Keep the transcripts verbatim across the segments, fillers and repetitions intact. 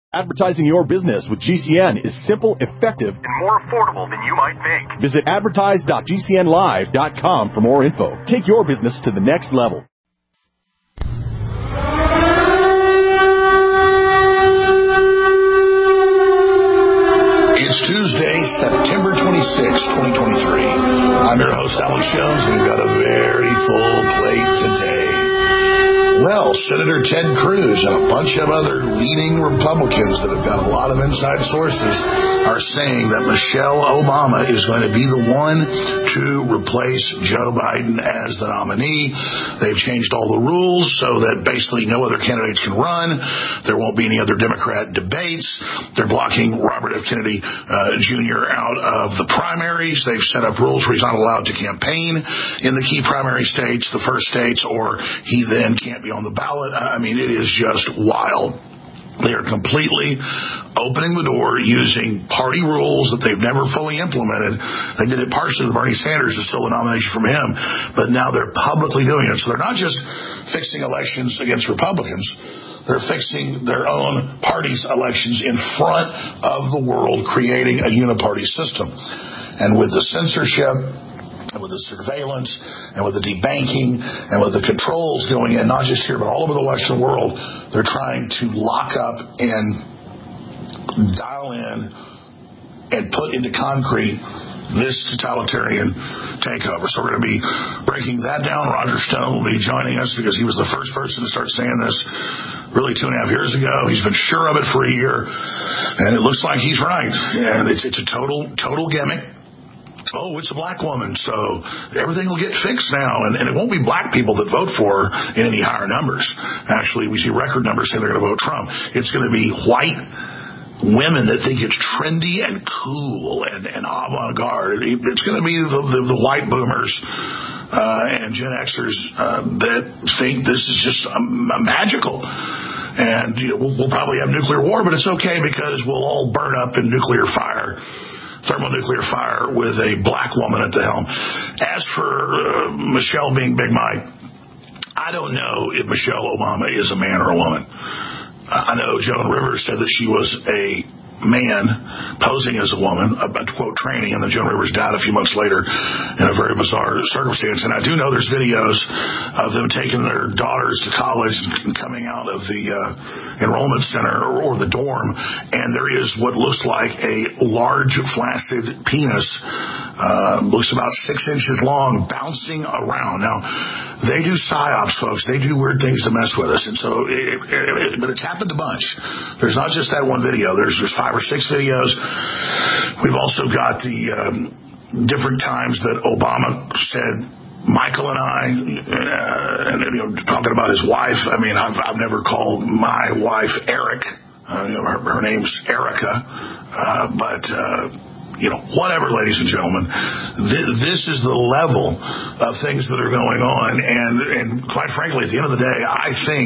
Advertising your business with G C N is simple, effective, and more affordable than you might think. Visit advertise dot g c n live dot com for more info. Take your business to the next level. It's Tuesday, September twenty-sixth, twenty twenty-three. I'm your host, Alex Jones, and we've got a very full plate today. Well, Senator Ted Cruz and a bunch of other leading Republicans that have got a lot of inside sources are saying that Michelle Obama is going to be the one to replace Joe Biden as the nominee. They've changed all the rules so that basically no other candidates can run. There won't be any other Democrat debates. They're blocking Robert F. Kennedy uh, Junior out of the primaries. They've set up rules where he's not allowed to campaign in the key primary states, the first states, or he then can't be on the ballot. I mean, it is just wild. They are completely opening the door using party rules that they've never fully implemented. They did it partially with Bernie Sanders to steal the nomination from him, but now they're publicly doing it. So they're not just fixing elections against Republicans. They're fixing their own party's elections in front of the world, creating a uniparty system. And with the censorship, and with the surveillance, and with the debanking, and with the controls going in, not just here, but all over the Western world, they're trying to lock up and dial in and put into concrete this totalitarian takeover. So we're going to be breaking that down. Roger Stone will be joining us because he was the first person to start saying this really two and a half years ago. He's been sure of it for a year, and it looks like he's right. And it's, it's a total, total gimmick. Oh, it's a black woman, so everything will get fixed now. And, and it won't be black people that vote for her in any higher numbers. Actually, we see record numbers saying they're going to vote Trump. It's going to be white women that think it's trendy and cool and, and avant-garde. It's going to be the, the, the white boomers uh, and Gen Xers uh, that think this is just um, magical. And you know, we'll, we'll probably have nuclear war, but it's okay because we'll all burn up in nuclear fire. Thermonuclear fire with a black woman at the helm. As for uh, Michelle being Big Mike, I don't know if Michelle Obama is a man or a woman. Uh, I know Joan Rivers said that she was a man posing as a woman, about to quote training, and then Joan Rivers died a few months later in a very bizarre circumstance. And I do know there's videos of them taking their daughters to college and coming out of the uh, enrollment center or, or the dorm, and there is what looks like a large flaccid penis, uh, looks about six inches long, bouncing around. Now, they do psyops, folks. They do weird things to mess with us. And so, it, it, it, but it's happened a bunch. There's not just that one video. There's, there's five or six videos. We've also got the um, different times that Obama said, Michael and I, uh, and you know, talking about his wife. I mean, I've, I've never called my wife Eric. Uh, you know, her, her name's Erica. Uh, but... Uh, You know, whatever, ladies and gentlemen, th- this is the level of things that are going on. And, and quite frankly, at the end of the day, I think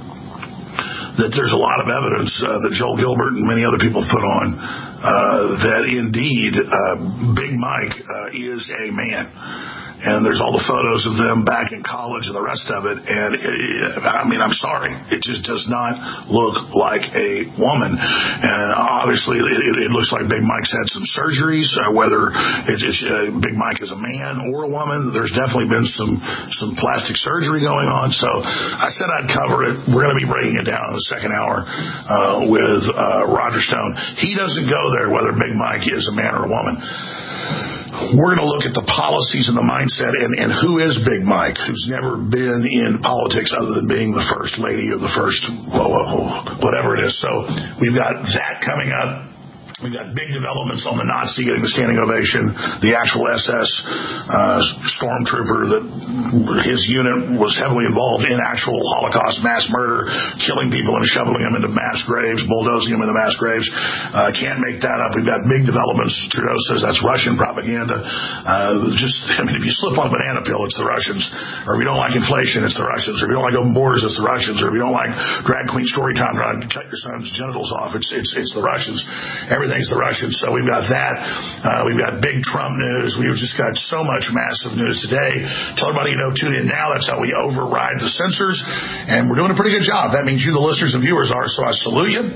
that there's a lot of evidence uh, that Joel Gilbert and many other people put on uh, that indeed uh, Big Mike uh, is a man. And there's all the photos of them back in college and the rest of it. And it, I mean, I'm sorry. It just does not look like a woman. And obviously, it, it looks like Big Mike's had some surgeries, uh, whether it's, it's uh, Big Mike is a man or a woman. There's definitely been some, some plastic surgery going on. So I said I'd cover it. We're going to be breaking it down in the second hour uh, with uh, Roger Stone. He doesn't go there whether Big Mike is a man or a woman. We're going to look at the policies and the mindset and, and who is Big Mike, who's never been in politics other than being the first lady or the first whoa, whoa, whatever it is. So we've got that coming up. We've got big developments on the Nazi getting the standing ovation, the actual S S uh, stormtrooper that his unit was heavily involved in actual Holocaust mass murder, killing people and shoveling them into mass graves, bulldozing them into mass graves. Uh, can't make that up. We've got big developments. Trudeau says that's Russian propaganda. Uh, just, I mean, if you slip on a banana peel, it's the Russians. Or if you don't like inflation, it's the Russians. Or if you don't like open borders, it's the Russians. Or if you don't like drag queen story time trying to cut your son's genitals off, it's it's it's the Russians. Everything Everything's the Russians. So we've got that. Uh, we've got big Trump news. We've just got so much massive news today. Tell everybody, you know, tune in now. That's how we override the censors. And we're doing a pretty good job. That means you, the listeners and viewers, are. So I salute you.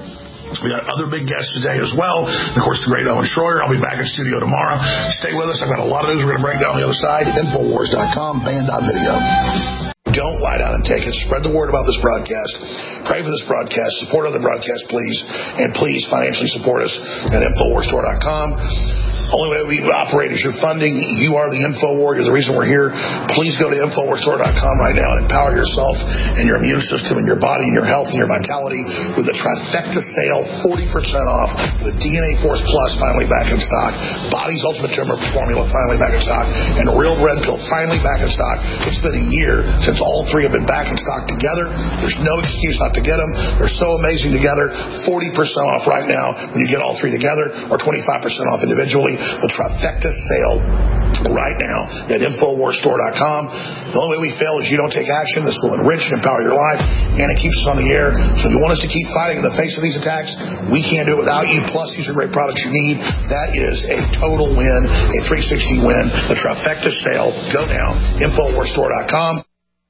We got other big guests today as well. And of course, the great Owen Schroyer. I'll be back in studio tomorrow. Stay with us. I've got a lot of news we're going to break down on the other side. Infowars dot com, band dot video. Don't lie down and take it. Spread the word about this broadcast. Pray for this broadcast. Support other broadcasts, please. And please financially support us at Infowars Store dot com. Only way we operate is your funding. You are the InfoWar. You're the reason we're here. Please go to Infowars Store dot com right now and empower yourself and your immune system and your body and your health and your vitality with the trifecta sale, forty percent off. The D N A Force Plus finally back in stock. Body's Ultimate Tumor Formula finally back in stock. And Real Red Pill finally back in stock. It's been a year since all three have been back in stock together. There's no excuse not to get them. They're so amazing together. forty percent off right now when you get all three together, or twenty-five percent off individually. The trifecta sale right now at Infowars Store dot com. The only way we fail is you don't take action. This will enrich and empower your life, and it keeps us on the air. So if you want us to keep fighting in the face of these attacks, we can't do it without you. Plus, these are great products you need. That is a total win, a three sixty win. The trifecta sale. Go now. Infowars Store dot com.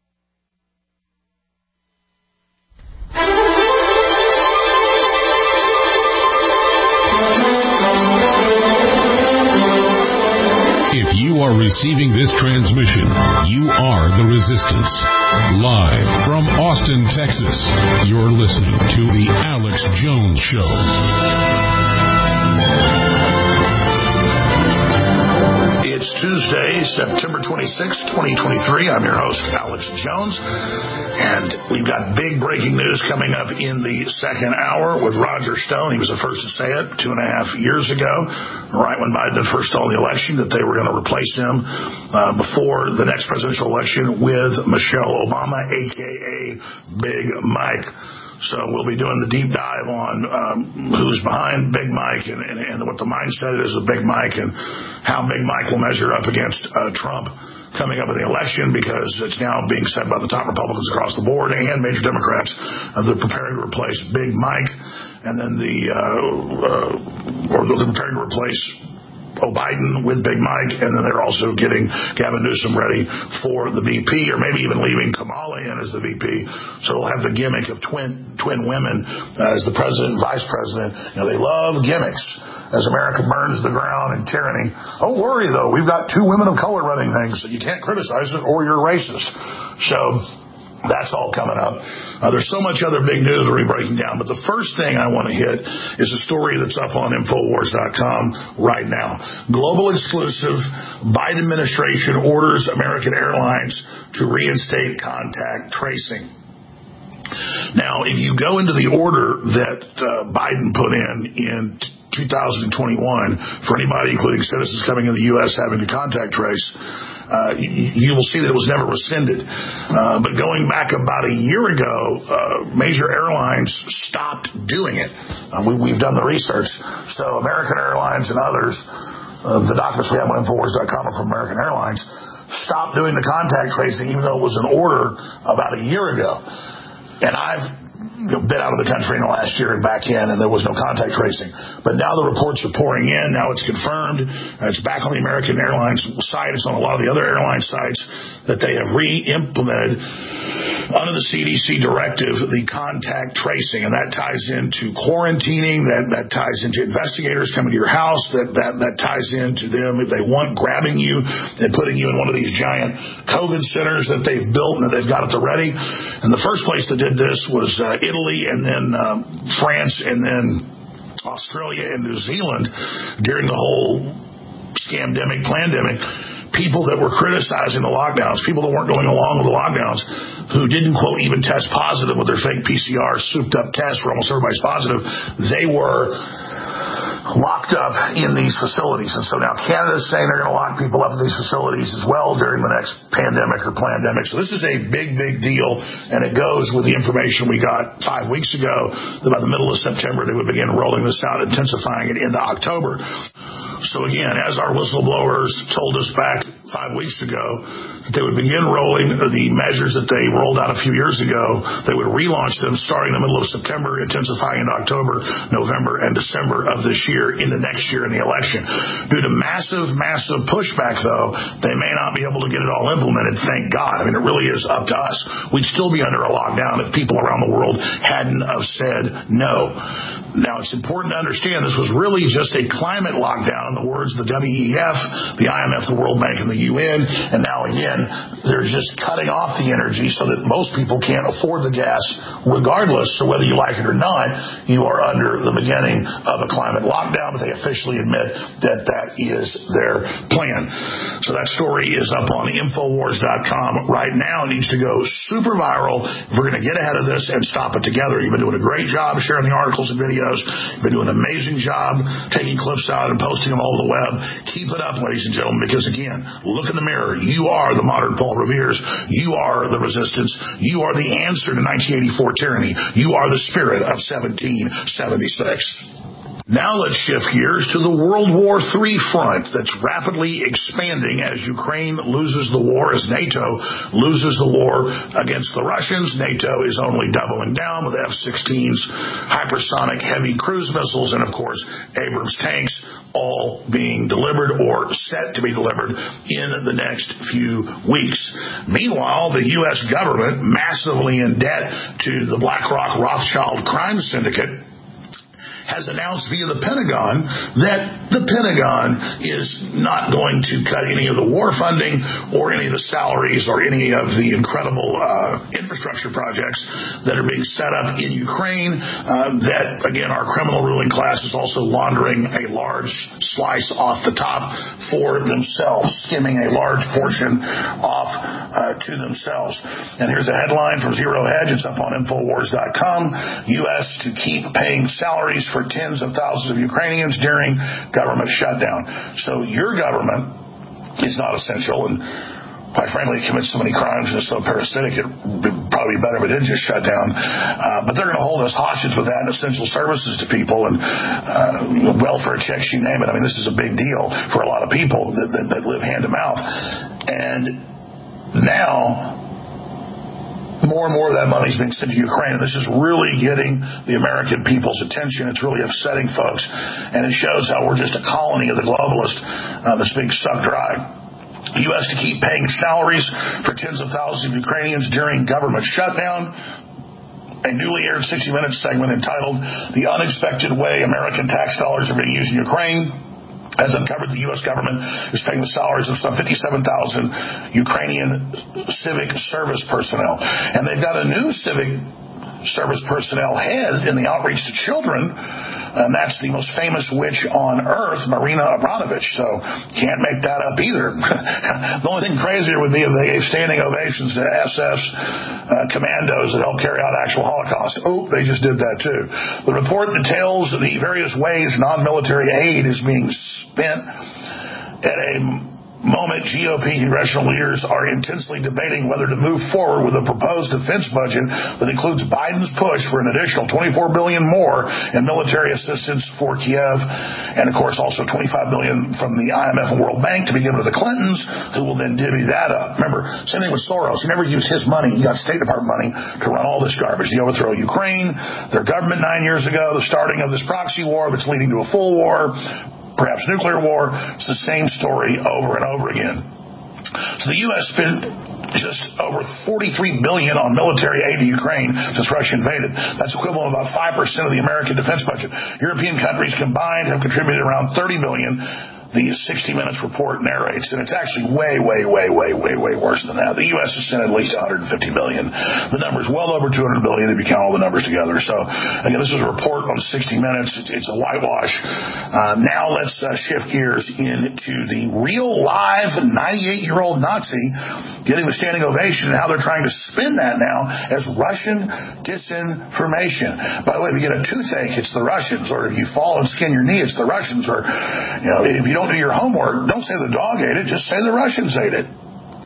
If you are receiving this transmission, you are the Resistance. Live from Austin, Texas, you're listening to The Alex Jones Show. It's Tuesday, September twenty-sixth, twenty twenty-three. I'm your host, Alex Jones. And we've got big breaking news coming up in the second hour with Roger Stone. He was the first to say it two and a half years ago, right when Biden had first stole the election, that they were going to replace him uh, before the next presidential election with Michelle Obama, a k a. Big Mike. So we'll be doing the deep dive on um, who's behind Big Mike and, and, and what the mindset is of Big Mike and how Big Mike will measure up against uh, Trump coming up in the election, because it's now being said by the top Republicans across the board and major Democrats uh, they're preparing to replace Big Mike, and then the uh, uh, or they're preparing to replace Oh Biden with Big Mike, and then they're also getting Gavin Newsom ready for the V P, or maybe even leaving Kamala in as the V P. So they'll have the gimmick of twin twin women uh, as the president and vice president. You know, they love gimmicks as America burns the ground in tyranny. Don't worry, though. We've got two women of color running things, so you can't criticize it or you're racist. So that's all coming up. Uh, there's so much other big news we'll be breaking down, but the first thing I want to hit is a story that's up on Infowars dot com right now. Global exclusive: Biden administration orders American Airlines to reinstate contact tracing. Now, if you go into the order that uh, Biden put in in two thousand twenty-one for anybody, including citizens coming in the U S having to contact trace, Uh, you, you will see that it was never rescinded. Uh, but going back about a year ago, uh, major airlines stopped doing it. Um, we, we've done the research. So American Airlines and others, uh, the documents we have on Infowars dot com are from American Airlines, stopped doing the contact tracing, even though it was an order about a year ago. And I've You know, been out of the country in the last year and back in, and there was no contact tracing. But now the reports are pouring in. Now it's confirmed. Uh, it's back on the American Airlines site. It's on a lot of the other airline sites that they have re-implemented under the C D C directive the contact tracing, and that ties into quarantining. That that ties into investigators coming to your house. That that that ties into them if they want grabbing you and putting you in one of these giant COVID centers that they've built and that they've got at the ready. And the first place that did this was uh, Italy, and then um, France, and then Australia and New Zealand during the whole scamdemic, plandemic. People that were criticizing the lockdowns, people that weren't going along with the lockdowns, who didn't, quote, even test positive with their fake P C R souped up tests where almost everybody's positive, they were locked up in these facilities. And so now Canada's saying they're going to lock people up in these facilities as well during the next pandemic or plandemic. So this is a big, big deal, and it goes with the information we got five weeks ago that by the middle of September they would begin rolling this out, intensifying it into October. So again, as our whistleblowers told us back five weeks ago that they would begin rolling the measures that they rolled out a few years ago. They would relaunch them starting in the middle of September, intensifying in October, November, and December of this year into next year in the election. Due to massive, massive pushback, though, they may not be able to get it all implemented, thank God. I mean, it really is up to us. We'd still be under a lockdown if people around the world hadn't have said no. Now, it's important to understand this was really just a climate lockdown, in the words of the W E F, the I M F, the World Bank, and the U N. And now, again, they're just cutting off the energy so that most people can't afford the gas regardless. So whether you like it or not, you are under the beginning of a climate lockdown, but they officially admit that that is their plan. So that story is up on Infowars dot com right now. It needs to go super viral if we're going to get ahead of this and stop it together. You've been doing a great job sharing the articles and videos. You've been doing an amazing job taking clips out and posting them all over the web. Keep it up, ladies and gentlemen, because, again, look in the mirror. You are the modern Paul Revere's. You are the resistance. You are the answer to nineteen eighty-four tyranny. You are the spirit of seventeen seventy-six. Now let's shift gears to the World War Three front that's rapidly expanding as Ukraine loses the war, as NATO loses the war against the Russians. NATO is only doubling down with F sixteens, hypersonic heavy cruise missiles, and, of course, Abrams tanks, all being delivered or set to be delivered in the next few weeks. Meanwhile, the U S government, massively in debt to the BlackRock Rothschild crime syndicate, has announced via the Pentagon that the Pentagon is not going to cut any of the war funding or any of the salaries or any of the incredible uh, infrastructure projects that are being set up in Ukraine, uh, that, again, our criminal ruling class is also laundering a large slice off the top for themselves, skimming a large portion off uh, to themselves. And here's a headline from Zero Hedge. It's up on Infowars dot com. U S to keep paying salaries for tens of thousands of Ukrainians during government shutdown. So your government is not essential, and quite frankly, it commits so many crimes and is so parasitic, it would probably be better if it did just shut down. Uh, but they're going to hold us hostage with that and essential services to people and uh, welfare checks, you name it. I mean, this is a big deal for a lot of people that, that, that live hand to mouth. And now, more and more of that money is being sent to Ukraine, and this is really getting the American people's attention. It's really upsetting folks, and it shows how we're just a colony of the globalist uh, that's being sucked dry. The U S to keep paying salaries for tens of thousands of Ukrainians during government shutdown. A newly aired sixty minutes segment entitled "The Unexpected Way American Tax Dollars Are Being Used in Ukraine" has uncovered the U S government is paying the salaries of some fifty-seven thousand Ukrainian civic service personnel. And they've got a new civic service personnel head in the outreach to children, and that's the most famous witch on earth, Marina Abramovich. So can't make that up either. The only thing crazier would be if they gave standing ovations to S S uh, commandos that helped carry out actual Holocaust. Oh, they just did that too. The report details the various ways non-military aid is being spent at a moment G O P congressional leaders are intensely debating whether to move forward with a proposed defense budget that includes Biden's push for an additional twenty-four billion dollars more in military assistance for Kiev, and of course also twenty-five billion dollars from the I M F and World Bank to be given to the Clintons, who will then divvy that up. Remember, same thing with Soros. He never used his money. He got State Department money to run all this garbage. The overthrow of Ukraine, their government nine years ago, the starting of this proxy war that's leading to a full war, perhaps nuclear war. It's the same story over and over again. So the U S spent just over forty-three billion dollars on military aid to Ukraine since Russia invaded. That's equivalent to about five percent of the American defense budget. European countries combined have contributed around thirty billion dollars. The sixty minutes report narrates, and it's actually way, way, way, way, way, way worse than that. The U S has sent at least one hundred fifty billion dollars. The number's well over two hundred billion dollars if you count all the numbers together. So, again, this is a report on sixty minutes. It's, it's a whitewash. Uh, now let's uh, shift gears into the real live ninety-eight-year-old Nazi getting the standing ovation and how they're trying to spin that now as Russian disinformation. By the way, if you get a toothache, it's the Russians, or if you fall and skin your knee, it's the Russians, or, you know, if you don't do your homework, don't say the dog ate it, just say the Russians ate it.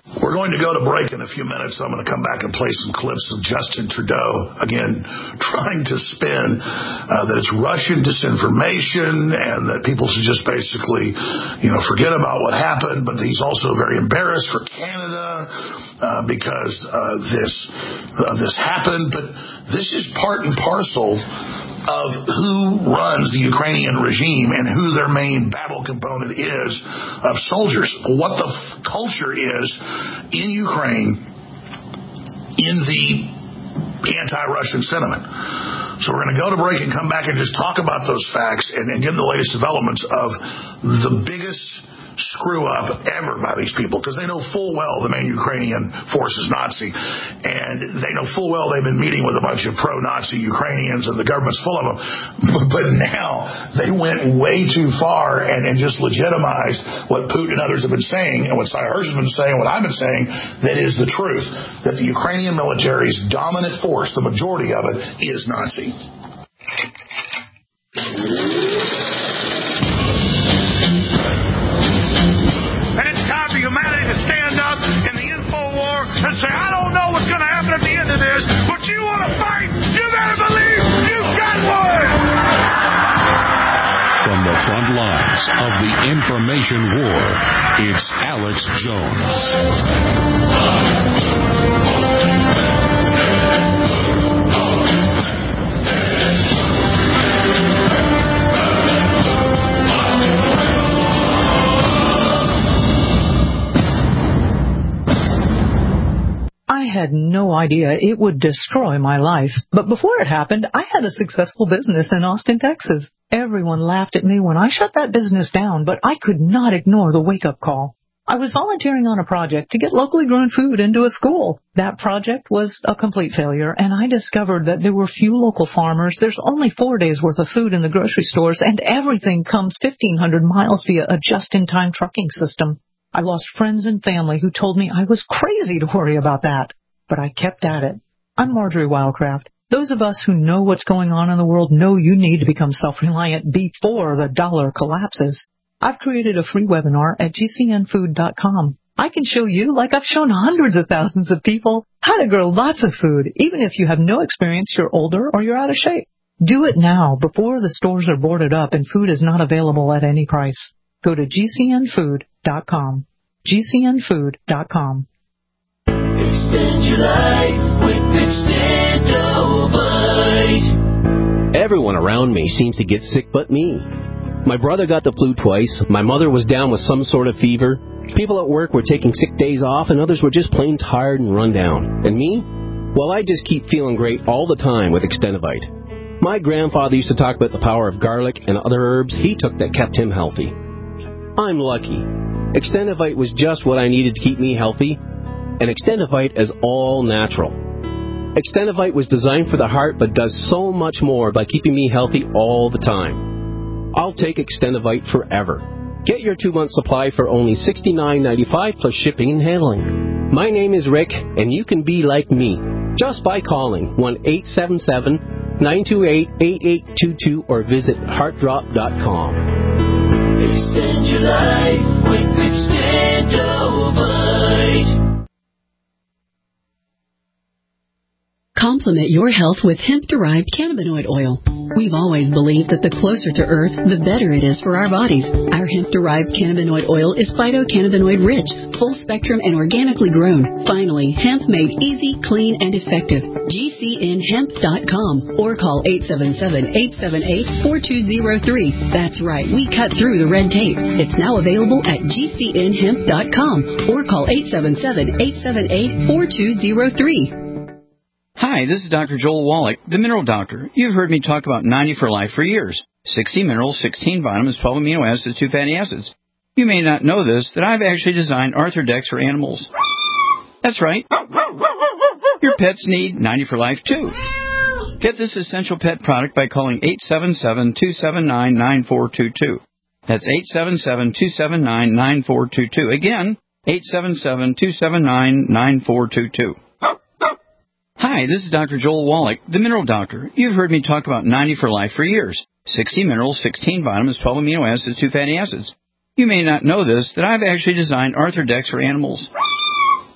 We're going to go to break in a few minutes. I'm going to come back and play some clips of Justin Trudeau, again, trying to spin uh, that it's Russian disinformation and that people should just basically, you know, forget about what happened. But he's also very embarrassed for Canada uh, because uh, this uh, this happened. But this is part and parcel of who runs the Ukrainian regime and who their main battle component is of soldiers, what the f- culture is in Ukraine in the anti-Russian sentiment. So we're going to go to break and come back and just talk about those facts and, and get the latest developments of the biggest screw up ever by these people, because they know full well the main Ukrainian force is Nazi, and they know full well they've been meeting with a bunch of pro-Nazi Ukrainians and the government's full of them. But now they went way too far and, and just legitimized what Putin and others have been saying and what Sy Hersh has been saying, what I've been saying, that is the truth, that the Ukrainian military's dominant force, the majority of it, is Nazi. Humanity to stand up in the info war and say, I don't know what's going to happen at the end of this, but you want to fight, you better believe you got one! From the front lines of the information war, it's Alex Jones. I had no idea it would destroy my life. But before it happened, I had a successful business in Austin, Texas. Everyone laughed at me when I shut that business down, but I could not ignore the wake-up call. I was volunteering on a project to get locally grown food into a school. That project was a complete failure, and I discovered that there were few local farmers. There's only four days' worth of food in the grocery stores, and everything comes fifteen hundred miles via a just-in-time trucking system. I lost friends and family who told me I was crazy to worry about that, but I kept at it. I'm Marjorie Wildcraft. Those of us who know what's going on in the world know you need to become self-reliant before the dollar collapses. I've created a free webinar at G C N food dot com. I can show you, like I've shown hundreds of thousands of people, how to grow lots of food, even if you have no experience, you're older, or you're out of shape. Do it now before the stores are boarded up and food is not available at any price. Go to G C N food dot com. G C N food dot com. Extend your life with Extendovite. Everyone around me seems to get sick but me. My brother got the flu twice. My mother was down with some sort of fever. People at work were taking sick days off, and others were just plain tired and run down. And me? Well, I just keep feeling great all the time with Extendovite. My grandfather used to talk about the power of garlic and other herbs he took that kept him healthy. I'm lucky. Extendovite was just what I needed to keep me healthy, and Extendovite is all natural. Extendovite was designed for the heart but does so much more by keeping me healthy all the time. I'll take Extendovite forever. Get your two-month supply for only sixty-nine ninety-five plus shipping and handling. My name is Rick, and you can be like me just by calling one eight seven seven, nine two eight, eight eight two two or visit heart drop dot com. Extend your life with Extendovite. Complement your health with hemp-derived cannabinoid oil. We've always believed that the closer to Earth, the better it is for our bodies. Our hemp-derived cannabinoid oil is phytocannabinoid-rich, full-spectrum, and organically grown. Finally, hemp made easy, clean, and effective. G C N hemp dot com or call eight seven seven, eight seven eight, four two zero three. That's right, we cut through the red tape. It's now available at G C N hemp dot com or call eight seven seven, eight seven eight, four two zero three. Hi, this is Doctor Joel Wallach, the Mineral Doctor. You've heard me talk about ninety for Life for years. sixty minerals, sixteen vitamins, twelve amino acids, two fatty acids. You may not know this, that I've actually designed Arthrodex for animals. That's right. Your pets need ninety for Life, too. Get this essential pet product by calling eight seven seven, two seven nine, nine four two two. That's eight seven seven, two seven nine, nine four two two. Again, eight seven seven, two seven nine, nine four two two. Hi, this is Doctor Joel Wallach, the Mineral Doctor. You've heard me talk about ninety for Life for years. sixty minerals, sixteen vitamins, twelve amino acids, two fatty acids. You may not know this, that I've actually designed Arthrodex for animals.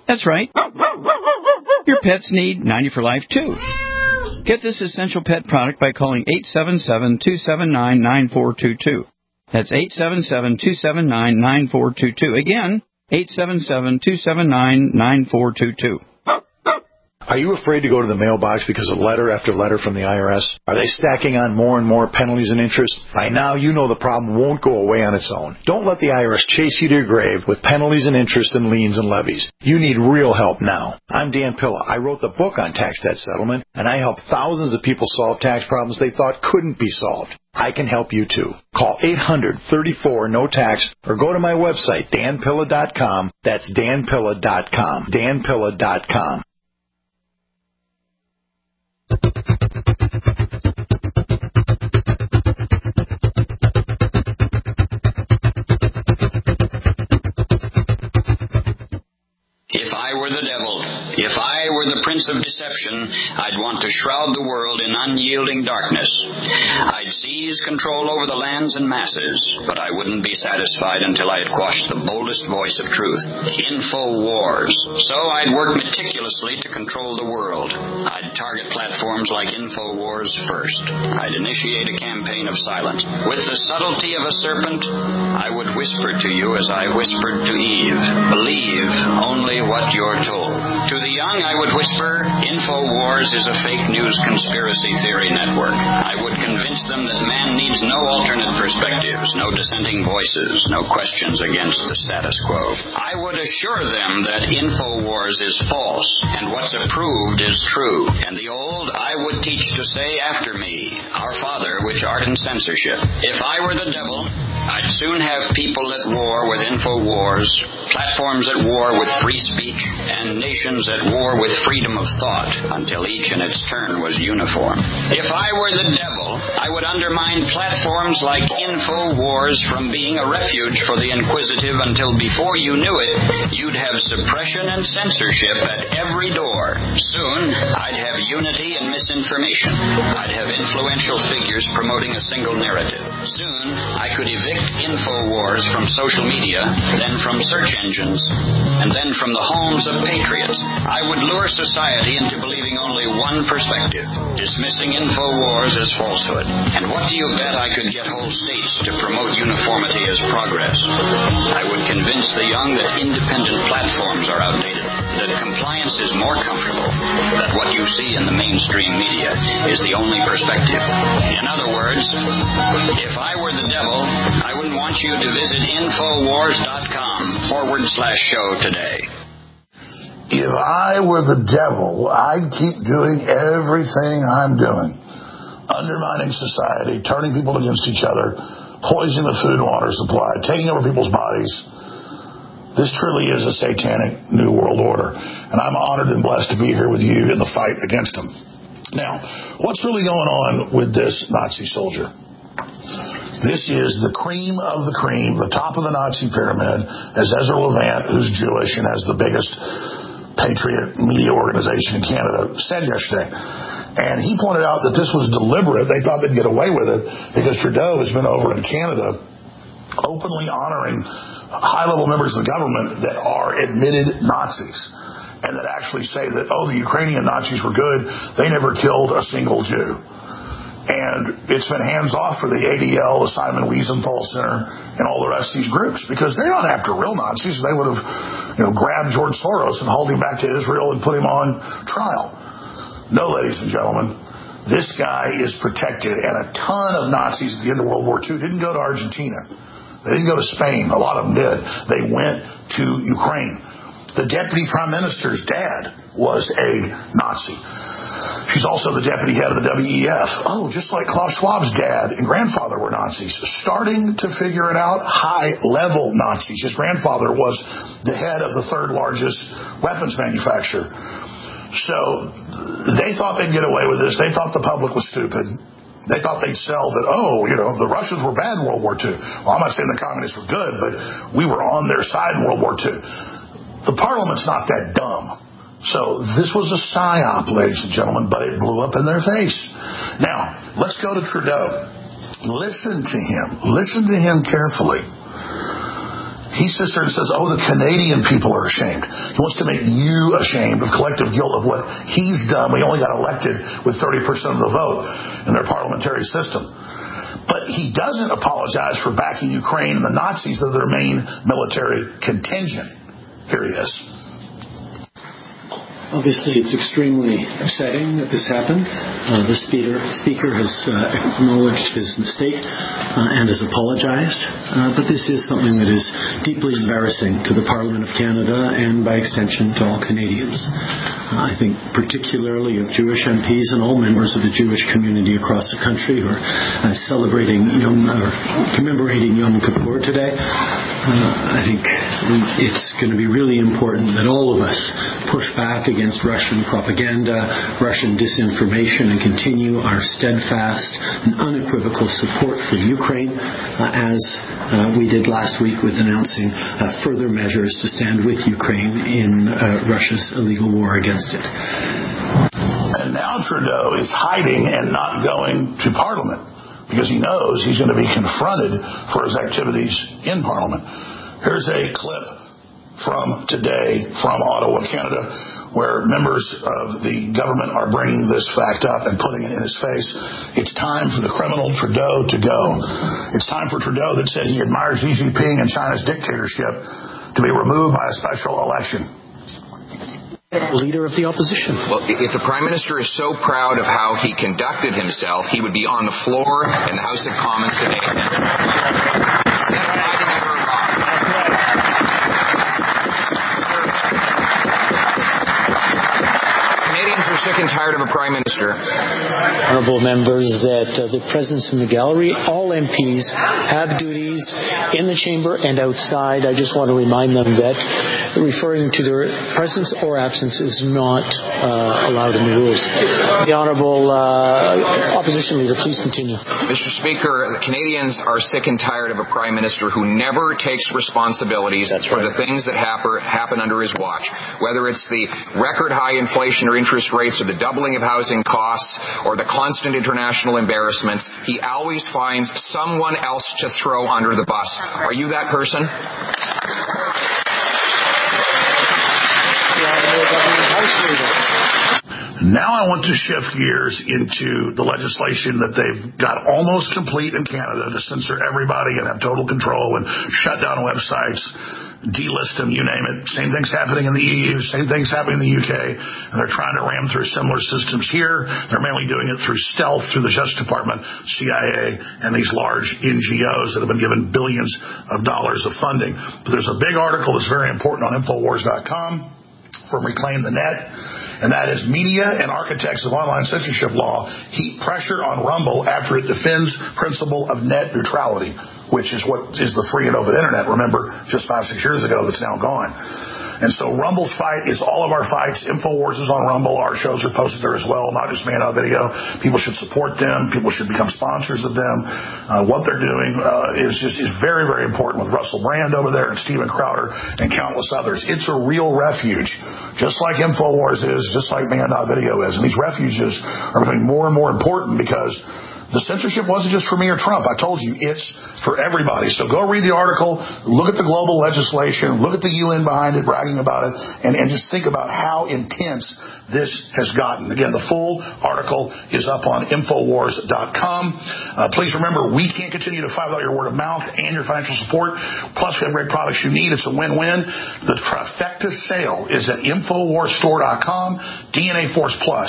That's right. Your pets need ninety for life, too. Get this essential pet product by calling eight seven seven, two seven nine, nine four two two. That's eight seven seven, two seven nine, nine four two two. Again, eight seven seven, two seven nine, nine four two two. Are you afraid to go to the mailbox because of letter after letter from the I R S? Are they stacking on more and more penalties and interest? By now, you know the problem won't go away on its own. Don't let the I R S chase you to your grave with penalties and interest and liens and levies. You need real help now. I'm Dan Pilla. I wrote the book on tax debt settlement, and I help thousands of people solve tax problems they thought couldn't be solved. I can help you too. Call eight hundred, thirty-four, no tax or go to my website, dan pilla dot com. That's dan pilla dot com. dan pilla dot com. If I were the devil, if I were the prince of deception, I'd want to shroud the world in unyielding darkness. I'd seize control over the lands and masses, but I wouldn't be satisfied until I had quashed the boldest voice of truth. Info wars. So I'd work meticulously to control the world. I'd target platforms like InfoWars first. I'd initiate a campaign of silence. With the subtlety of a serpent, I would whisper to you as I whispered to Eve, believe only what you're told. To the young, I would whisper, InfoWars is a fake news conspiracy theory network. I would convince them that man needs no alternate perspectives, no dissenting voices, no questions against the status quo. I would assure them that InfoWars is false, and what's approved is true. And the old I would teach to say after me, Our Father, which art in censorship. If I were the devil, I'd soon have people at war with InfoWars, platforms at war with free speech, and nations at war with freedom of thought, until each in its turn was uniform. If I were the devil, I would undermine platforms like InfoWars from being a refuge for the inquisitive until before you knew it, you'd have suppression and censorship at every door. Soon, I'd have unity and misinformation. I'd have influential figures promoting a single narrative. Soon, I could evict InfoWars from social media, then from search engines, and then from the homes of patriots. I would lure society into believing only one perspective, dismissing InfoWars as falsehood. And what do you bet I could get whole states to promote uniformity as progress? I would convince the young that independent platforms are outdated, that compliance is more comfortable, that what you see in the mainstream media is the only perspective. In other words, if I were the devil, I wouldn't want you to visit InfoWars.com forward slash show today. If I were the devil, I'd keep doing everything I'm doing. Undermining society, turning people against each other, poisoning the food and water supply, taking over people's bodies. This truly is a satanic new world order, and I'm honored and blessed to be here with you in the fight against them. Now, what's really going on with this Nazi soldier? This is the cream of the cream, the top of the Nazi pyramid, as Ezra Levant, who's Jewish and has the biggest patriot media organization in Canada, said yesterday. And he pointed out that this was deliberate. They thought they'd get away with it because Trudeau has been over in Canada openly honoring high-level members of the government that are admitted Nazis and that actually say that, oh, the Ukrainian Nazis were good. They never killed a single Jew. And it's been hands-off for the A D L, the Simon Wiesenthal Center, and all the rest of these groups because they're not after real Nazis. They would have, you know, grabbed George Soros and hauled him back to Israel and put him on trial. No, ladies and gentlemen, this guy is protected, and a ton of Nazis at the end of World War Two didn't go to Argentina. They didn't go to Spain. A lot of them did. They went to Ukraine. The deputy prime minister's dad was a Nazi. She's also the deputy head of the W E F. Oh, just like Klaus Schwab's dad and grandfather were Nazis. Starting to figure it out, high-level Nazis. His grandfather was the head of the third largest weapons manufacturer. So they thought they'd get away with this. They thought the public was stupid. They thought they'd sell that, oh, you know, the Russians were bad in World War Two. Well, I'm not saying the communists were good, but we were on their side in World War Two. The parliament's not that dumb. So this was a psyop, ladies and gentlemen, but it blew up in their face. Now, let's go to Trudeau. Listen to him. Listen to him carefully. He sits there and says, oh, the Canadian people are ashamed. He wants to make you ashamed of collective guilt of what he's done. We only got elected with thirty percent of the vote in their parliamentary system. But he doesn't apologize for backing Ukraine and the Nazis as their main military contingent. Here he is. Obviously, it's extremely upsetting that this happened. Uh, the speaker, speaker has uh, acknowledged his mistake uh, and has apologized. Uh, but this is something that is deeply embarrassing to the Parliament of Canada and, by extension, to all Canadians. Uh, I think particularly of Jewish M Ps and all members of the Jewish community across the country who are uh, celebrating Yom, or commemorating Yom Kippur today. Uh, I think it's going to be really important that all of us push back against against Russian propaganda, Russian disinformation, and continue our steadfast and unequivocal support for Ukraine, uh, as uh, we did last week with announcing uh, further measures to stand with Ukraine in uh, Russia's illegal war against it. And now Trudeau is hiding and not going to Parliament because he knows he's going to be confronted for his activities in Parliament. Here's a clip from today from Ottawa, Canada, where members of the government are bringing this fact up and putting it in his face. It's time for the criminal Trudeau to go. It's time for Trudeau that said he admires Xi Jinping and China's dictatorship to be removed by a special election. Leader of the opposition. Well, if the Prime Minister is so proud of how he conducted himself, he would be on the floor in the House of Commons today. Are sick and tired of a Prime Minister. Honourable members, that uh, the presence in the gallery, all M Ps have duties in the chamber and outside. I just want to remind them that referring to their presence or absence is not uh, allowed in the rules. The Honourable uh, Opposition Leader, please continue. Mister Speaker, the Canadians are sick and tired of a Prime Minister who never takes responsibilities That's for right. the things that happen, happen under his watch, whether it's the record high inflation or interest rates or the doubling of housing costs or the constant international embarrassments. He always finds someone else to throw under the bus. Are you that person? Now I want to shift gears into the legislation that they've got almost complete in Canada to censor everybody and have total control and shut down websites, delist them, you name it. Same thing's happening in the E U, same thing's happening in the U K, and they're trying to ram through similar systems here. They're mainly doing it through stealth, through the Justice Department, C I A, and these large N G Os that have been given billions of dollars of funding. But there's a big article that's very important on Infowars dot com from Reclaim the Net, and that is Media and Architects of Online Censorship Law heap pressure on Rumble after it defends principle of net neutrality, which is what is the free and open internet, remember, just five, six years ago, that's now gone. And so Rumble's fight is all of our fights. Infowars is on Rumble. Our shows are posted there as well, not just Man Out Video. People should support them. People should become sponsors of them. Uh, what they're doing uh, is just is very, very important with Russell Brand over there and Steven Crowder and countless others. It's a real refuge, just like Infowars is, just like Man Out Video is. And these refuges are becoming more and more important because the censorship wasn't just for me or Trump. I told you, it's for everybody. So go read the article, look at the global legislation, look at the U N behind it, bragging about it, and, and just think about how intense this has gotten. Again, the full article is up on Infowars dot com. Uh, please remember, we can't continue to fight without your word of mouth and your financial support. Plus, we have great products you need. It's a win-win. The trifecta sale is at Infowars store dot com, D N A Force Plus,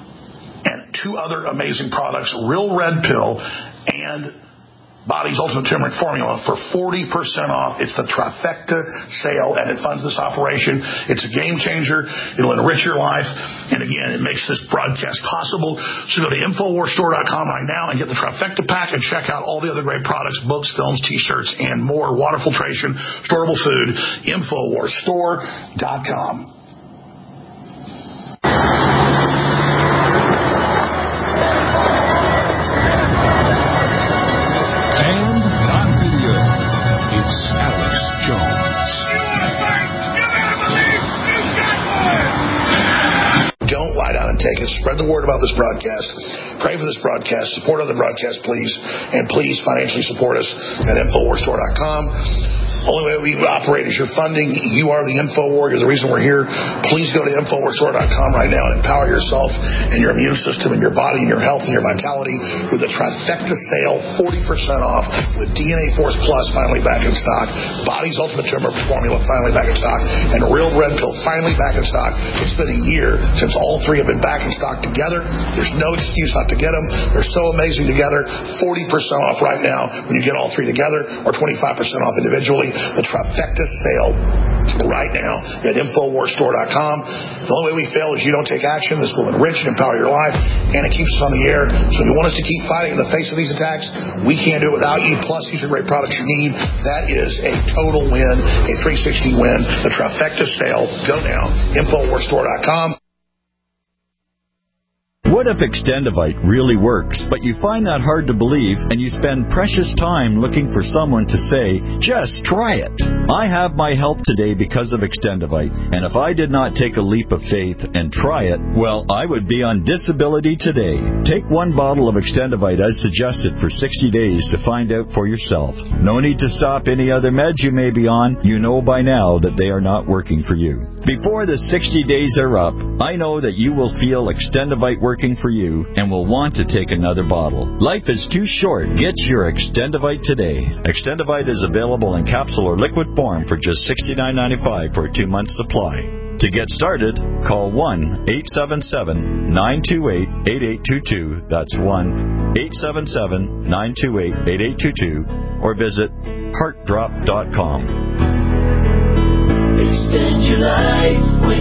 and two other amazing products, Real Red Pill and Body's Ultimate Turmeric Formula for forty percent off. It's the trifecta sale, and it funds this operation. It's a game changer. It'll enrich your life. And again, it makes this broadcast possible. So go to Infowars store dot com right now and get the trifecta pack and check out all the other great products, books, films, T-shirts, and more. Water filtration, storable food, Infowars store dot com. Don't lie down and take it. Spread the word about this broadcast. Pray for this broadcast. Support other broadcasts, please. And please financially support us at Infowars store dot com. Only way we operate is your funding. You are the InfoWar. You're the reason we're here. Please go to infowar store dot com right now and empower yourself and your immune system and your body and your health and your vitality with a trifecta sale, forty percent off, with D N A Force Plus finally back in stock, Body's Ultimate Tumor Formula finally back in stock, and Real Red Pill finally back in stock. It's been a year since all three have been back in stock together. There's no excuse not to get them. They're so amazing together. forty percent off right now when you get all three together, or twenty-five percent off individually. The trifecta sale right now at infowar store dot com. The only way we fail is you don't take action. This will enrich and empower your life, and it keeps us on the air. So if you want us to keep fighting in the face of these attacks, we can't do it without you. Plus, these are great products you need. That is a total win, a three sixty win. The trifecta sale. Go now, infowar store dot com. What if Extendivite really works, but you find that hard to believe and you spend precious time looking for someone to say, just try it? I have my help today because of Extendivite, and if I did not take a leap of faith and try it, well, I would be on disability today. Take one bottle of Extendivite as suggested for sixty days to find out for yourself. No need to stop any other meds you may be on. You know by now that they are not working for you. Before the sixty days are up, I know that you will feel Extendivite working for you and will want to take another bottle. Life is too short. Get your Extendivite today. Extendivite is available in capsule or liquid form for just sixty-nine ninety-five for a two-month supply. To get started, call one eight seven seven, nine two eight, eight eight two two. That's one eight seven seven, nine two eight, eight eight two two, or visit heart drop dot com. Extend your life with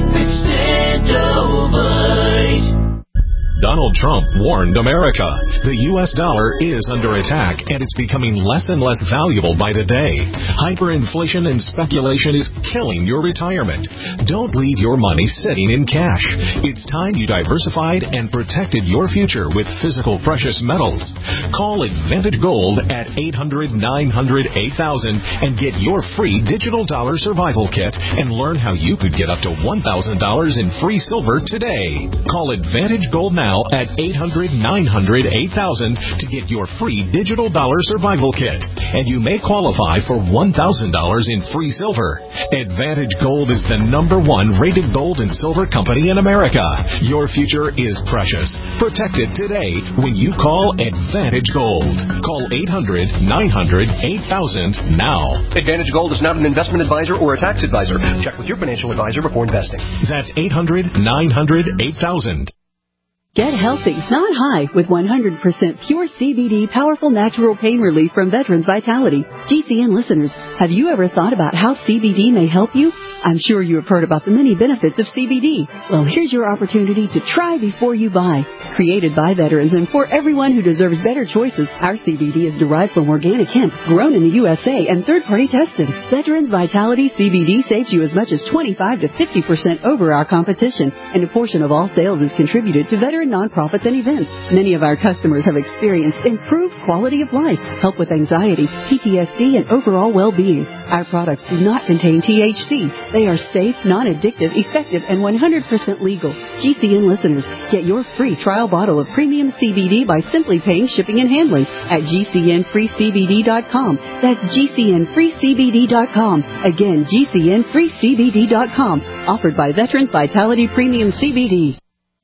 Extendivite. Donald Trump warned America. The U S dollar is under attack, and it's becoming less and less valuable by the day. Hyperinflation and speculation is killing your retirement. Don't leave your money sitting in cash. It's time you diversified and protected your future with physical precious metals. Call Advantage Gold at eight hundred, nine hundred, eight thousand and get your free digital dollar survival kit and learn how you could get up to one thousand dollars in free silver today. Call Advantage Gold now at eight hundred, nine hundred, eight thousand to get your free digital dollar survival kit, and you may qualify for one thousand dollars in free silver. Advantage Gold is the number one rated gold and silver company in America. Your future is precious. Protect it today when you call Advantage Gold. Call eight hundred, nine hundred, eight thousand now. Advantage Gold is not an investment advisor or a tax advisor. Check with your financial advisor before investing. That's eight hundred, nine hundred, eight thousand. Get healthy, not high, with one hundred percent pure C B D powerful natural pain relief from Veterans Vitality. G C N listeners, have you ever thought about how C B D may help you? I'm sure you have heard about the many benefits of C B D. Well, here's your opportunity to try before you buy. Created by veterans and for everyone who deserves better choices, our C B D is derived from organic hemp, grown in the U S A and third-party tested. Veterans Vitality C B D saves you as much as twenty-five to fifty percent over our competition, and a portion of all sales is contributed to veteran nonprofits and events. Many of our customers have experienced improved quality of life, help with anxiety, P T S D, and overall well-being. Our products do not contain T H C. They are safe, non-addictive, effective, and one hundred percent legal. G C N listeners, get your free trial bottle of premium C B D by simply paying shipping and handling at G C N free C B D dot com. That's G C N free C B D dot com. Again, G C N free C B D dot com. Offered by Veterans Vitality Premium C B D.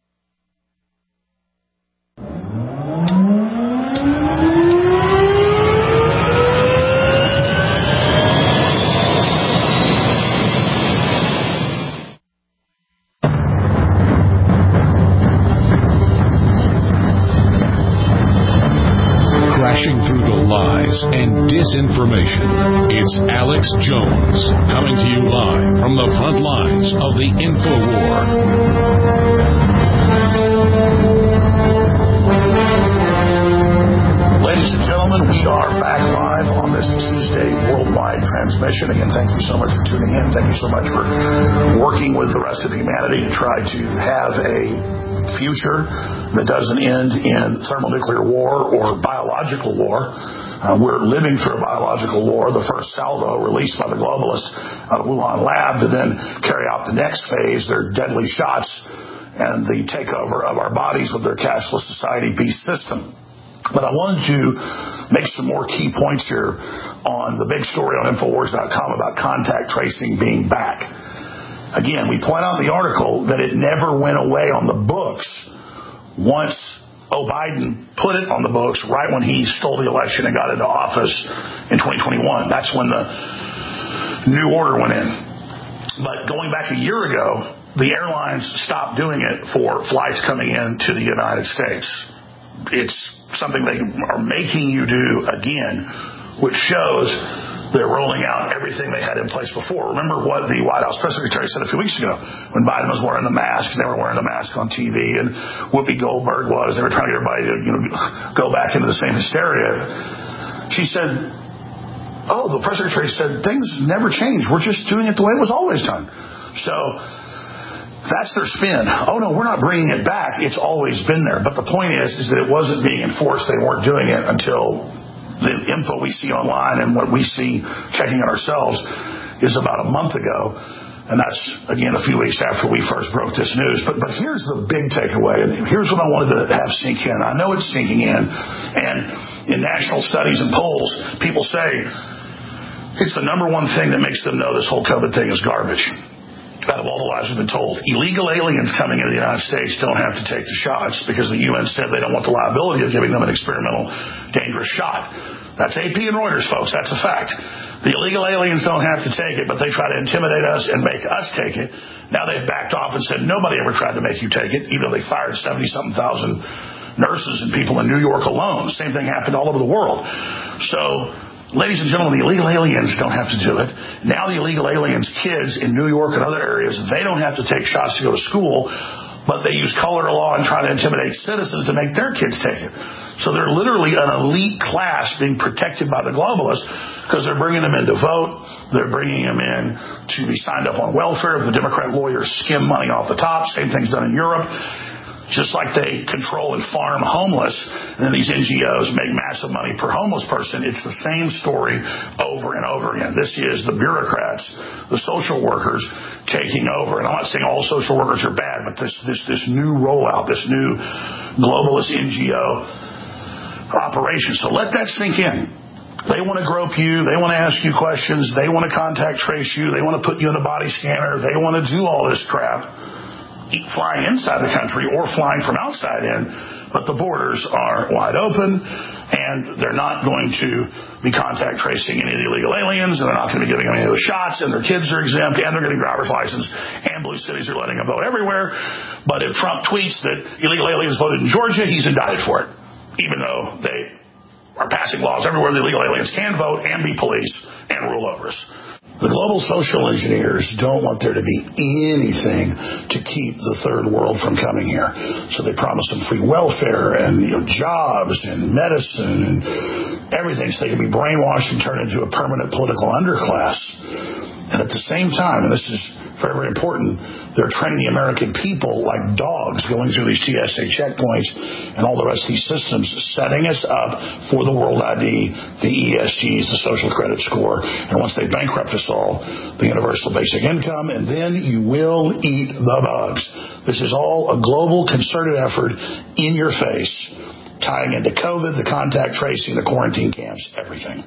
Through the lies and disinformation, it's Alex Jones coming to you live from the front lines of the InfoWar. Ladies and gentlemen, we are back live on this Tuesday worldwide transmission. Again, thank you so much for tuning in. Thank you so much for working with the rest of humanity to try to have a future that doesn't end in thermonuclear war or biological war. Uh, we're living through a biological war, the first salvo released by the globalists out of Wuhan lab to then carry out the next phase, their deadly shots and the takeover of our bodies with their cashless society beast system. But I wanted to make some more key points here on the big story on Infowars dot com about contact tracing being back. Again, we point out in the article that it never went away on the books once Oh Biden put it on the books right when he stole the election and got into office in twenty twenty-one. That's when the new order went in. But going back a year ago, the airlines stopped doing it for flights coming into the United States. It's something they are making you do again, which shows they're rolling out everything they had in place before. Remember what the White House press secretary said a few weeks ago when Biden was wearing the mask, and they were wearing the mask on T V, and Whoopi Goldberg was. They were trying to get everybody to, you know, go back into the same hysteria. She said, oh, the press secretary said, things never change. We're just doing it the way it was always done. So that's their spin. Oh, no, we're not bringing it back. It's always been there. But the point is, is that it wasn't being enforced. They weren't doing it until the info we see online and what we see checking it ourselves is about a month ago. And that's, again, a few weeks after we first broke this news. But but here's the big takeaway, and here's what I wanted to have sink in. I know it's sinking in, and in national studies and polls, people say it's the number one thing that makes them know this whole COVID thing is garbage. Out of all the lies we've been told, illegal aliens coming into the United States don't have to take the shots because the U N said they don't want the liability of giving them an experimental, dangerous shot. That's A P and Reuters, folks. That's a fact. The illegal aliens don't have to take it, but they try to intimidate us and make us take it. Now they've backed off and said nobody ever tried to make you take it, even though they fired seventy-something thousand nurses and people in New York alone. Same thing happened all over the world. So, ladies and gentlemen, the illegal aliens don't have to do it. Now the illegal aliens' kids in New York and other areas, they don't have to take shots to go to school, but they use color law and try to intimidate citizens to make their kids take it. So they're literally an elite class being protected by the globalists because they're bringing them in to vote. They're bringing them in to be signed up on welfare. If the Democrat lawyers skim money off the top, same thing's done in Europe. Just like they control and farm homeless, and then these N G Os make massive money per homeless person. It's the same story over and over again. This is the bureaucrats, the social workers taking over. And I'm not saying all social workers are bad, but this this this new rollout, this new globalist N G O operation. So let that sink in. They want to grope you. They want to ask you questions. They want to contact trace you. They want to put you in a body scanner. They want to do all this crap, flying inside the country or flying from outside in, but the borders are wide open, and they're not going to be contact tracing any of the illegal aliens, and they're not going to be giving them any of the shots, and their kids are exempt, and they're getting driver's license, and blue cities are letting them vote everywhere. But if Trump tweets that illegal aliens voted in Georgia, he's indicted for it, even though they are passing laws everywhere the illegal aliens can vote and be policed and rule over us. The global social engineers don't want there to be anything to keep the third world from coming here. So they promise them free welfare and, you know, jobs and medicine and everything so they can be brainwashed and turned into a permanent political underclass. And at the same time, and this is very, very important, they're training the American people like dogs going through these T S A checkpoints and all the rest of these systems, setting us up for the World I D, the E S Gs, the social credit score, and once they bankrupt us all, the universal basic income, and then you will eat the bugs. This is all a global concerted effort in your face, tying into COVID, the contact tracing, the quarantine camps, everything.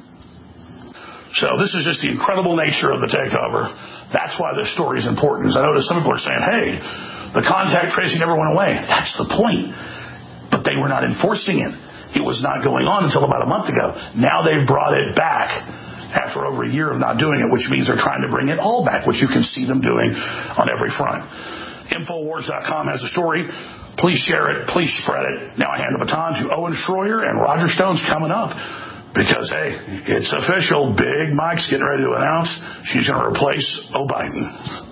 So this is just the incredible nature of the takeover. That's why this story is important. Because I notice some people are saying, hey, the contact tracing never went away. That's the point. But they were not enforcing it. It was not going on until about a month ago. Now they've brought it back after over a year of not doing it, which means they're trying to bring it all back, which you can see them doing on every front. Infowars dot com has a story. Please share it. Please spread it. Now I hand the baton to Owen Schroyer, and Roger Stone's coming up. Because, hey, it's official. Big Mike's getting ready to announce she's going to replace Oh Biden.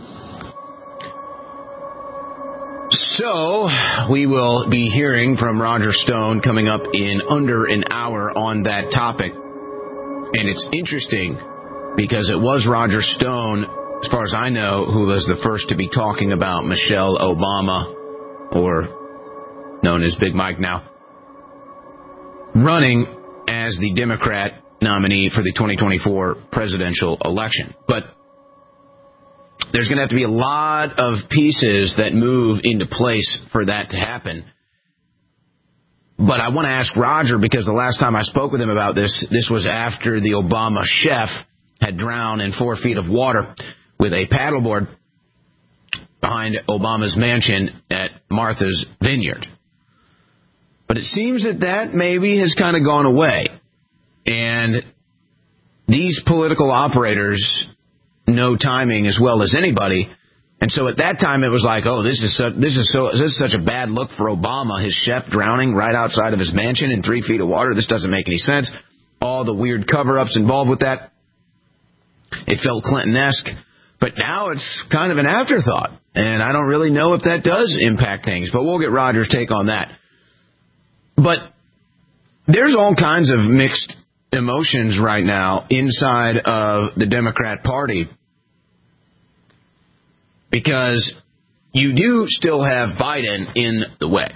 So, we will be hearing from Roger Stone coming up in under an hour on that topic. And it's interesting because it was Roger Stone, as far as I know, who was the first to be talking about Michelle Obama, or known as Big Mike now, running as the Democrat nominee for the twenty twenty-four presidential election. But there's going to have to be a lot of pieces that move into place for that to happen. But I want to ask Roger, because the last time I spoke with him about this, this was after the Obama chef had drowned in four feet of water with a paddleboard behind Obama's mansion at Martha's Vineyard. But it seems that that maybe has kind of gone away. And these political operators know timing as well as anybody. And so at that time it was like, oh, this is so, this is so this is such a bad look for Obama, his chef drowning right outside of his mansion in three feet of water. This doesn't make any sense. All the weird cover-ups involved with that. It felt Clinton-esque. But now it's kind of an afterthought. And I don't really know if that does impact things. But we'll get Roger's take on that. But there's all kinds of mixed emotions right now inside of the Democrat Party, because you do still have Biden in the way.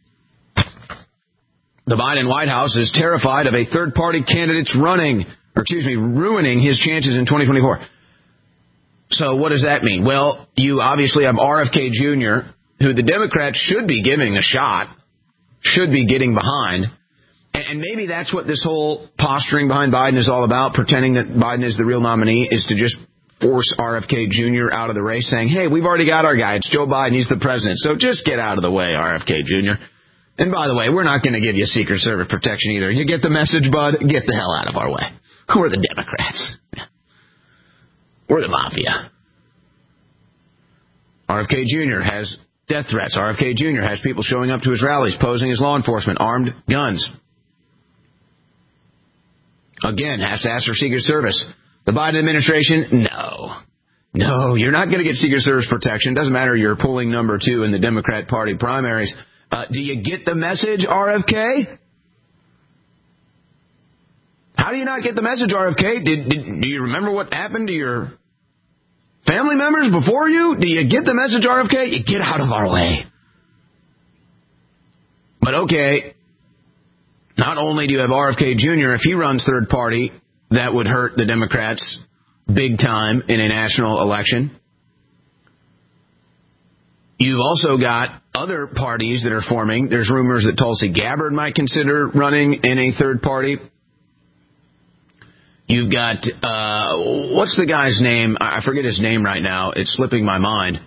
The Biden White House is terrified of a third-party candidate running, or excuse me, ruining his chances in twenty twenty-four. So what does that mean? Well, you obviously have R F K Junior, who the Democrats should be giving a shot, should be getting behind. And maybe that's what this whole posturing behind Biden is all about, pretending that Biden is the real nominee, is to just force R F K Junior out of the race, saying, hey, we've already got our guy. It's Joe Biden. He's the president. So just get out of the way, R F K Junior And by the way, we're not going to give you Secret Service protection either. You get the message, bud? Get the hell out of our way. We're the Democrats. We're the mafia. R F K Junior has death threats. R F K Junior has people showing up to his rallies, posing as law enforcement, armed guns. Again, has to ask for Secret Service. The Biden administration, no. No, you're not going to get Secret Service protection. Doesn't matter, you're polling number two in the Democrat Party primaries. Uh, do you get the message, R F K? How do you not get the message, R F K? Did, did, do you remember what happened to your family members before you? Do you get the message, R F K? You get out of our way. But okay, not only do you have R F K Junior, if he runs third party, that would hurt the Democrats big time in a national election. You've also got other parties that are forming. There's rumors that Tulsi Gabbard might consider running in a third party. You've got, uh, what's the guy's name? I forget his name right now. It's slipping my mind.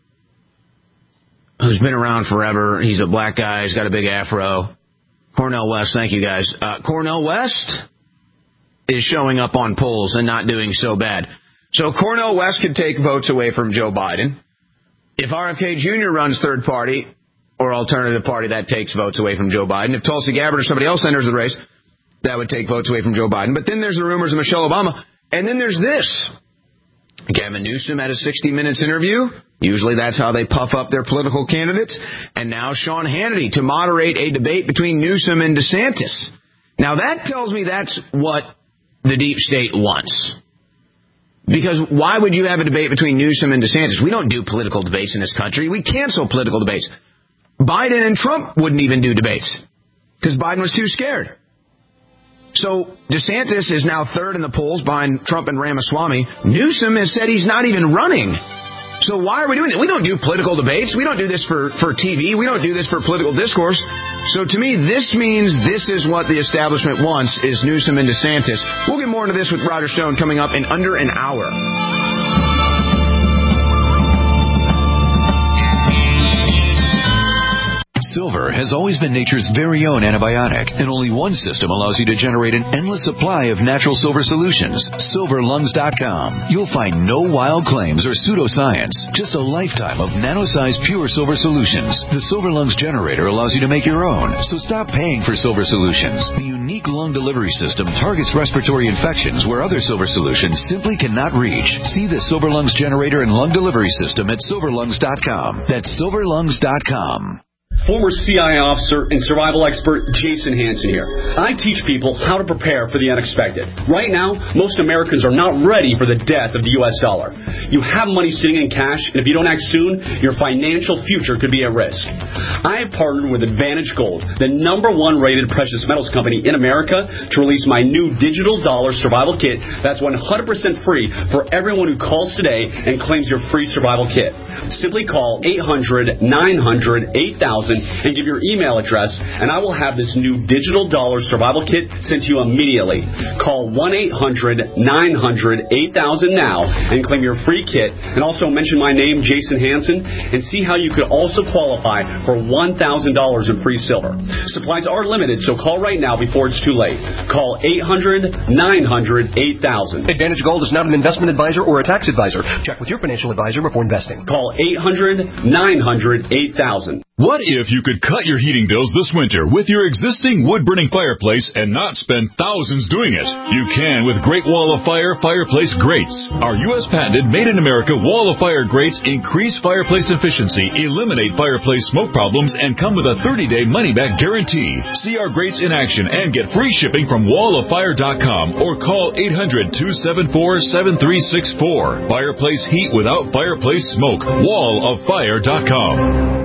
Who's been around forever. He's a black guy. He's got a big afro. Cornel West. Thank you, guys. Uh, Cornel West is showing up on polls and not doing so bad. So Cornel West could take votes away from Joe Biden. If R F K Junior runs third party or alternative party, that takes votes away from Joe Biden. If Tulsi Gabbard or somebody else enters the race, that would take votes away from Joe Biden. But then there's the rumors of Michelle Obama. And then there's this. Gavin Newsom had a sixty minutes interview. Usually that's how they puff up their political candidates. And now Sean Hannity to moderate a debate between Newsom and DeSantis. Now that tells me that's what the deep state wants. Because why would you have a debate between Newsom and DeSantis? We don't do political debates in this country. We cancel political debates. Biden and Trump wouldn't even do debates because Biden was too scared. So DeSantis is now third in the polls behind Trump and Ramaswamy. Newsom has said he's not even running. So why are we doing it? We don't do political debates. We don't do this for, for T V. We don't do this for political discourse. So to me, this means this is what the establishment wants, is Newsom and DeSantis. We'll get more into this with Roger Stone coming up in under an hour. Silver has always been nature's very own antibiotic, and only one system allows you to generate an endless supply of natural silver solutions. silver lungs dot com. You'll find no wild claims or pseudoscience, just a lifetime of nano-sized pure silver solutions. The Silver Lungs generator allows you to make your own, so stop paying for silver solutions. The unique lung delivery system targets respiratory infections where other silver solutions simply cannot reach. See the Silver Lungs generator and lung delivery system at silver lungs dot com. That's silver lungs dot com. Former C I A officer and survival expert Jason Hansen here. I teach people how to prepare for the unexpected. Right now, most Americans are not ready for the death of the U S dollar. You have money sitting in cash, and if you don't act soon, your financial future could be at risk. I have partnered with Advantage Gold, the number one rated precious metals company in America, to release my new digital dollar survival kit that's one hundred percent free for everyone who calls today and claims your free survival kit. Simply call eight hundred nine hundred eight thousand thousand and give your email address, and I will have this new digital dollar survival kit sent to you immediately. Call one eight hundred nine hundred eight thousand now and claim your free kit, and also mention my name, Jason Hansen, and see how you could also qualify for one thousand dollars in free silver. Supplies are limited, so call right now before it's too late. Call eight hundred nine hundred eight thousand. Advantage Gold is not an investment advisor or a tax advisor. Check with your financial advisor before investing. Call eight hundred nine hundred eight thousand. What if you could cut your heating bills this winter with your existing wood-burning fireplace and not spend thousands doing it? You can with Great Wall of Fire fireplace grates. Our U S patented made-in-America Wall of Fire grates increase fireplace efficiency, eliminate fireplace smoke problems, and come with a thirty-day money-back guarantee. See our grates in action and get free shipping from wall of fire dot com or call eight hundred two seven four seven three six four. Fireplace heat without fireplace smoke. wall of fire dot com.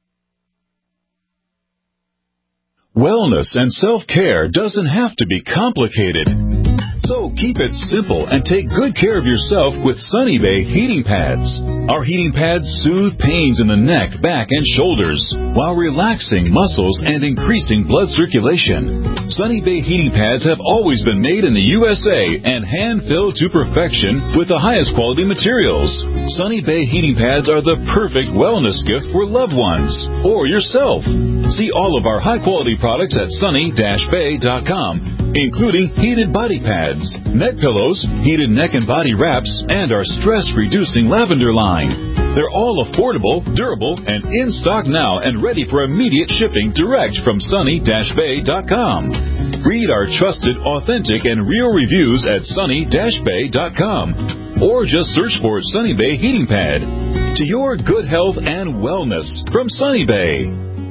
Wellness and self-care doesn't have to be complicated. So keep it simple and take good care of yourself with Sunny Bay heating pads. Our heating pads soothe pains in the neck, back, and shoulders while relaxing muscles and increasing blood circulation. Sunny Bay heating pads have always been made in the U S A and hand-filled to perfection with the highest quality materials. Sunny Bay heating pads are the perfect wellness gift for loved ones or yourself. See all of our high-quality products at sunny dash bay dot com, including heated body pads, neck pillows, heated neck and body wraps, and our stress-reducing lavender line. They're all affordable, durable, and in stock now and ready for immediate shipping direct from sunny dash bay dot com. Read our trusted, authentic, and real reviews at sunny dash bay dot com or just search for Sunny Bay Heating Pad. To your good health and wellness from Sunny Bay.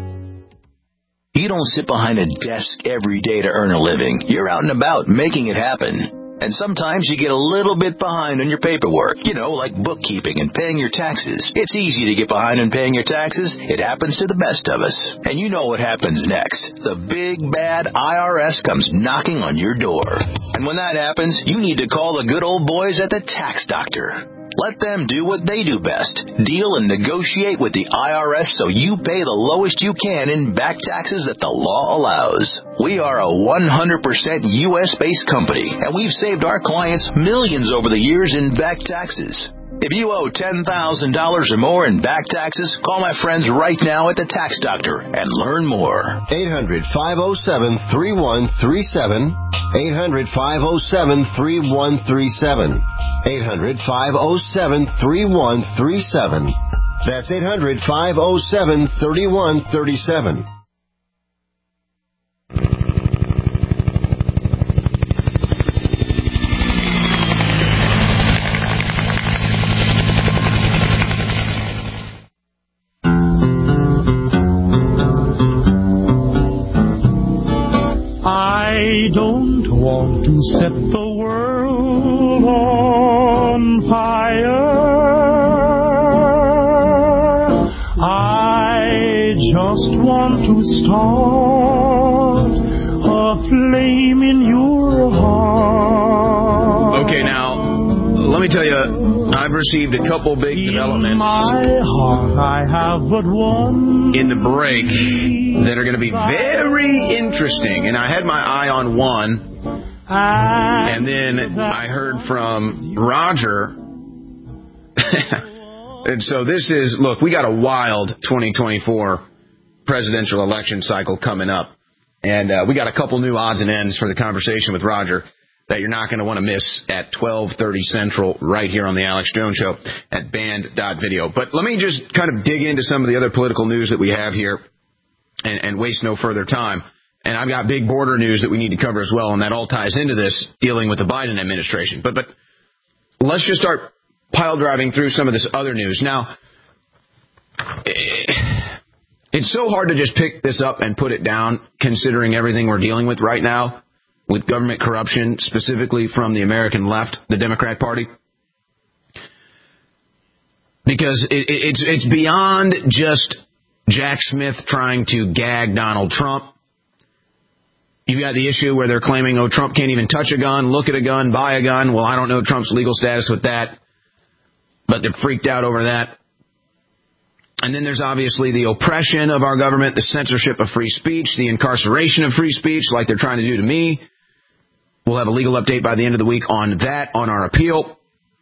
You don't sit behind a desk every day to earn a living. You're out and about making it happen. And sometimes you get a little bit behind on your paperwork, you know, like bookkeeping and paying your taxes. It's easy to get behind on paying your taxes. It happens to the best of us. And you know what happens next. The big, bad I R S comes knocking on your door. And when that happens, you need to call the good old boys at the Tax Doctor. Let them do what they do best. Deal and negotiate with the I R S so you pay the lowest you can in back taxes that the law allows. We are a one hundred percent U S-based company, and we've saved our clients millions over the years in back taxes. If you owe ten thousand dollars or more in back taxes, call my friends right now at the Tax Doctor and learn more. eight hundred five oh seven three one three seven. eight hundred five oh seven three one three seven. eight hundred five oh seven three one three seven. That's eight hundred five oh seven three one three seven. I don't want to set the world on fire. I just want to start a flame in your heart. Okay, now, let me tell you, I've received a couple big in developments my heart, I have but one in the break that are going to be very interesting. And I had my eye on one, and then I heard from Roger. And so this is, look, we got a wild twenty twenty-four presidential election cycle coming up. And uh, we got a couple new odds and ends for the conversation with Roger that you're not going to want to miss at twelve thirty Central right here on the Alex Jones Show at band dot video. But let me just kind of dig into some of the other political news that we have here and, and waste no further time. And I've got big border news that we need to cover as well, and that all ties into this, dealing with the Biden administration. But but let's just start pile driving through some of this other news. Now, it's so hard to just pick this up and put it down, considering everything we're dealing with right now, with government corruption, specifically from the American left, the Democrat Party. Because it, it, it's it's beyond just Jack Smith trying to gag Donald Trump. You've got the issue where they're claiming, oh, Trump can't even touch a gun, look at a gun, buy a gun. Well, I don't know Trump's legal status with that, but they're freaked out over that. And then there's obviously the oppression of our government, the censorship of free speech, the incarceration of free speech like they're trying to do to me. We'll have a legal update by the end of the week on that, on our appeal.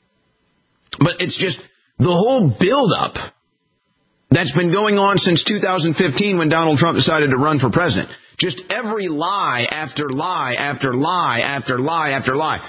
But it's just the whole buildup that's been going on since two thousand fifteen when Donald Trump decided to run for president. Just every lie after lie after lie after lie after lie.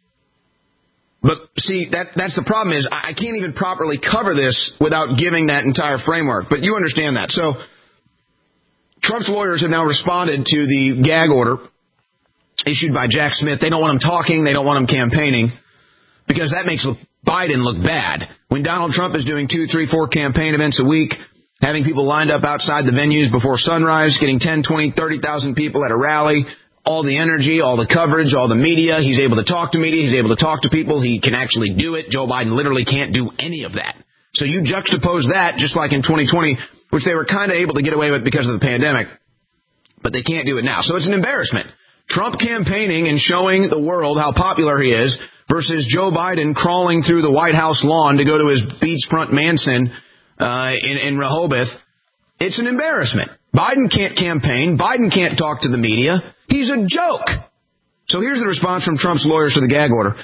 But see, that that's the problem is I can't even properly cover this without giving that entire framework. But you understand that. So Trump's lawyers have now responded to the gag order issued by Jack Smith. They don't want him talking. They don't want him campaigning because that makes Biden look bad. When Donald Trump is doing two, three, four campaign events a week, having people lined up outside the venues before sunrise, getting ten, twenty, thirty thousand people at a rally, all the energy, all the coverage, all the media. He's able to talk to media. He's able to talk to people. He can actually do it. Joe Biden literally can't do any of that. So you juxtapose that, just like in twenty twenty, which they were kind of able to get away with because of the pandemic, but they can't do it now. So it's an embarrassment. Trump campaigning and showing the world how popular he is versus Joe Biden crawling through the White House lawn to go to his beachfront mansion uh, in, in Rehoboth. It's an embarrassment. Biden can't campaign. Biden can't talk to the media. He's a joke. So here's the response from Trump's lawyers to the gag order.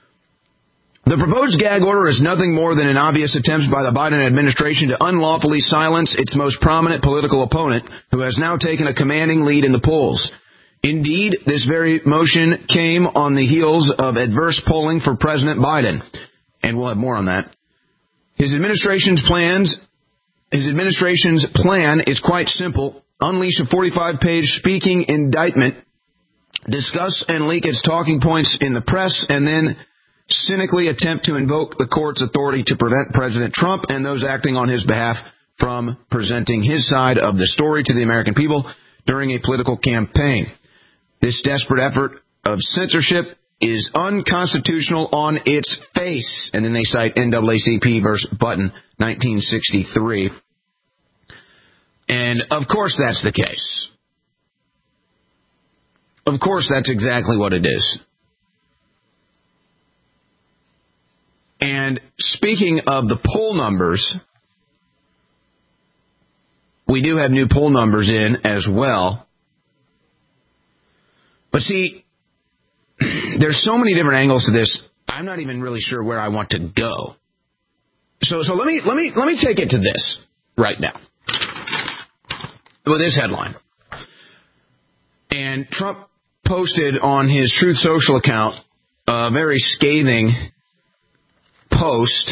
The proposed gag order is nothing more than an obvious attempt by the Biden administration to unlawfully silence its most prominent political opponent, who has now taken a commanding lead in the polls. Indeed, this very motion came on the heels of adverse polling for President Biden. And we'll have more on that. His administration's plans, his administration's plan is quite simple. Unleash a forty-five page speaking indictment, discuss and leak its talking points in the press, and then cynically attempt to invoke the court's authority to prevent President Trump and those acting on his behalf from presenting his side of the story to the American people during a political campaign. This desperate effort of censorship is unconstitutional on its face. And then they cite N double A C P versus Button, nineteen sixty-three. And of course that's the case. Of course that's exactly what it is. And speaking of the poll numbers, we do have new poll numbers in as well. But see, there's so many different angles to this. I'm not even really sure where I want to go. So, so let me let me let me take it to this right now with this headline. And Trump posted on his Truth Social account a very scathing post.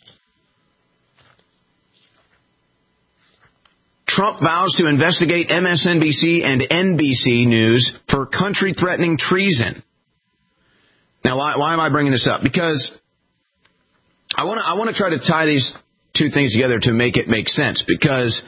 Trump vows to investigate M S N B C and N B C News for country-threatening treason. Now, why, why am I bringing this up? Because I want to I want to try to tie these two things together to make it make sense. Because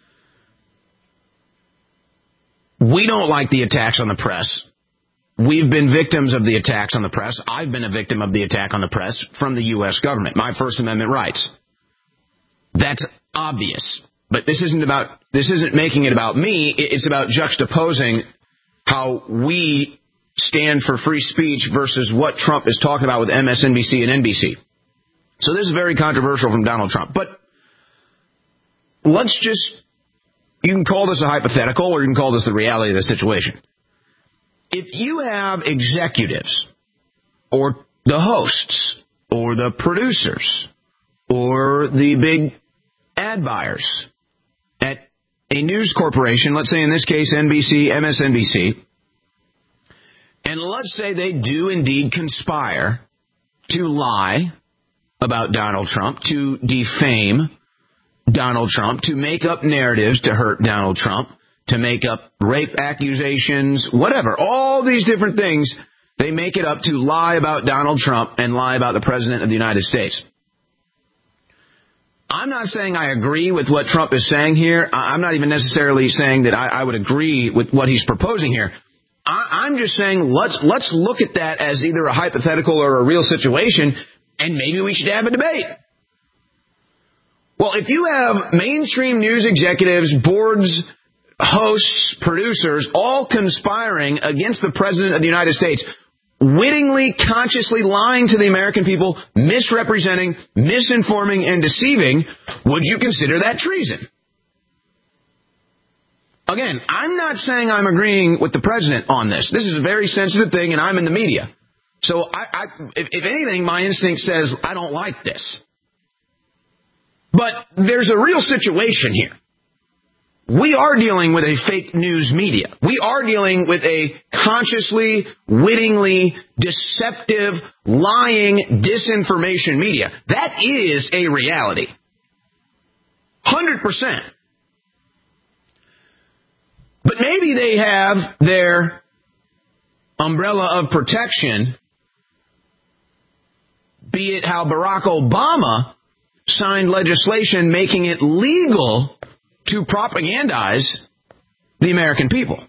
we don't like the attacks on the press. We've been victims of the attacks on the press. I've been a victim of the attack on the press from the U S government. My First Amendment rights. That's obvious. But this isn't about, this isn't making it about me. It's about juxtaposing how we stand for free speech versus what Trump is talking about with M S N B C and N B C. So this is very controversial from Donald Trump. But let's just, you can call this a hypothetical or you can call this the reality of the situation. If you have executives or the hosts or the producers or the big ad buyers at a news corporation, let's say in this case N B C, M S N B C, and let's say they do indeed conspire to lie about Donald Trump, to defame Donald Trump, to make up narratives to hurt Donald Trump, to make up rape accusations, whatever, all these different things, they make it up to lie about Donald Trump and lie about the President of the United States. I'm not saying I agree with what Trump is saying here. I'm not even necessarily saying that I, I would agree with what he's proposing here. I, I'm just saying let's let's look at that as either a hypothetical or a real situation, and maybe we should have a debate. Well, if you have mainstream news executives, boards, hosts, producers, all conspiring against the President of the United States, wittingly, consciously lying to the American people, misrepresenting, misinforming, and deceiving, would you consider that treason? Again, I'm not saying I'm agreeing with the president on this. This is a very sensitive thing, and I'm in the media. So, I, I, if, if anything, my instinct says I don't like this. But there's a real situation here. We are dealing with a fake news media. We are dealing with a consciously, wittingly, deceptive, lying, disinformation media. That is a reality. one hundred percent. But maybe they have their umbrella of protection, be it how Barack Obama signed legislation making it legal to propagandize the American people.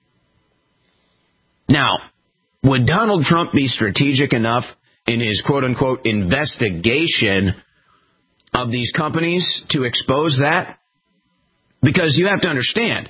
Now, would Donald Trump be strategic enough in his quote-unquote investigation of these companies to expose that? Because you have to understand,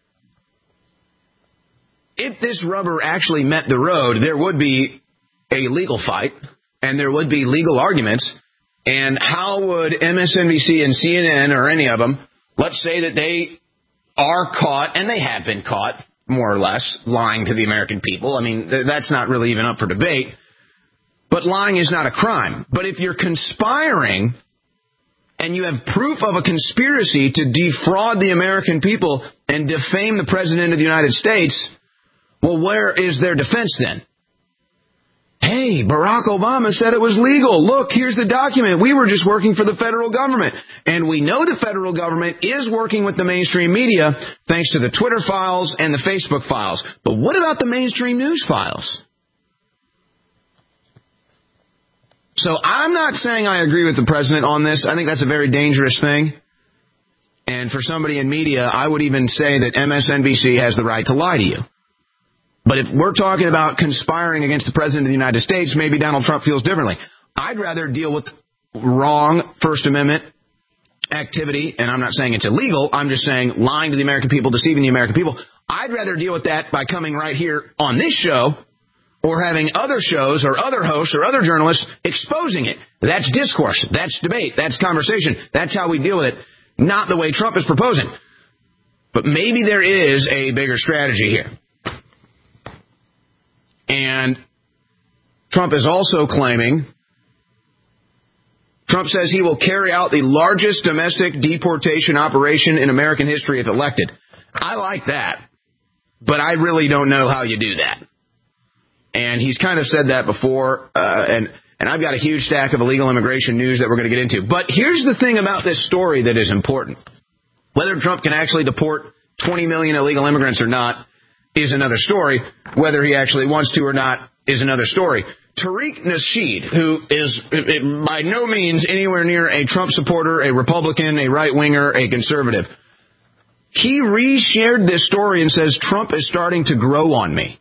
if this rubber actually met the road, there would be a legal fight, and there would be legal arguments, and how would M S N B C and C N N or any of them, let's say that they are caught, and they have been caught, more or less, lying to the American people. I mean, th- that's not really even up for debate. But lying is not a crime. But if you're conspiring and you have proof of a conspiracy to defraud the American people and defame the President of the United States, well, where is their defense then? Hey, Barack Obama said it was legal. Look, here's the document. We were just working for the federal government. And we know the federal government is working with the mainstream media thanks to the Twitter files and the Facebook files. But what about the mainstream news files? So I'm not saying I agree with the president on this. I think that's a very dangerous thing. And for somebody in media, I would even say that M S N B C has the right to lie to you. But if we're talking about conspiring against the President of the United States, maybe Donald Trump feels differently. I'd rather deal with wrong First Amendment activity, and I'm not saying it's illegal. I'm just saying lying to the American people, deceiving the American people. I'd rather deal with that by coming right here on this show or having other shows or other hosts or other journalists exposing it. That's discourse. That's debate. That's conversation. That's how we deal with it, not the way Trump is proposing. But maybe there is a bigger strategy here. And Trump is also claiming, Trump says he will carry out the largest domestic deportation operation in American history if elected. I like that, but I really don't know how you do that. And he's kind of said that before, uh, and, and I've got a huge stack of illegal immigration news that we're going to get into. But here's the thing about this story that is important. Whether Trump can actually deport twenty million illegal immigrants or not is another story. Whether he actually wants to or not is another story. Tariq Nasheed, who is by no means anywhere near a Trump supporter, a Republican, a right-winger, a conservative, he reshared this story and says Trump is starting to grow on me.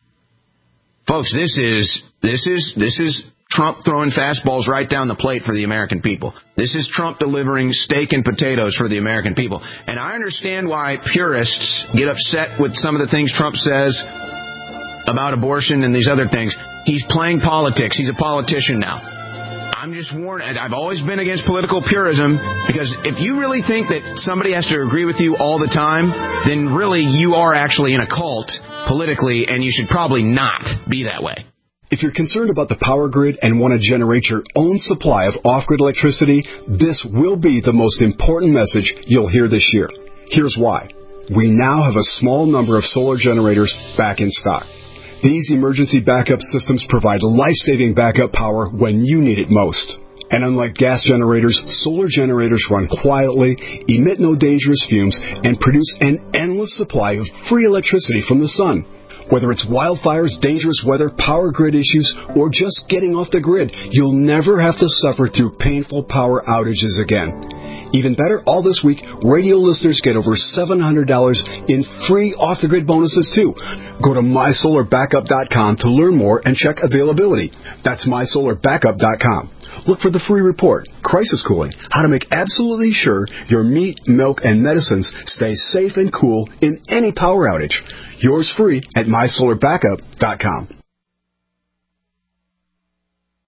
Folks, this is this is this is Trump throwing fastballs right down the plate for the American people. This is Trump delivering steak and potatoes for the American people. And I understand why purists get upset with some of the things Trump says about abortion and these other things. He's playing politics. He's a politician now. I'm just warning. I've always been against political purism, because if you really think that somebody has to agree with you all the time, then really you are actually in a cult politically, and you should probably not be that way. If you're concerned about the power grid and want to generate your own supply of off-grid electricity, this will be the most important message you'll hear this year. Here's why. We now have a small number of solar generators back in stock. These emergency backup systems provide life-saving backup power when you need it most. And unlike gas generators, solar generators run quietly, emit no dangerous fumes, and produce an endless supply of free electricity from the sun. Whether it's wildfires, dangerous weather, power grid issues, or just getting off the grid, you'll never have to suffer through painful power outages again. Even better, all this week, radio listeners get over seven hundred dollars in free off-the-grid bonuses, too. Go to my solar backup dot com to learn more and check availability. That's my solar backup dot com. Look for the free report, Crisis Cooling, how to make absolutely sure your meat, milk, and medicines stay safe and cool in any power outage. Yours free at my solar backup dot com.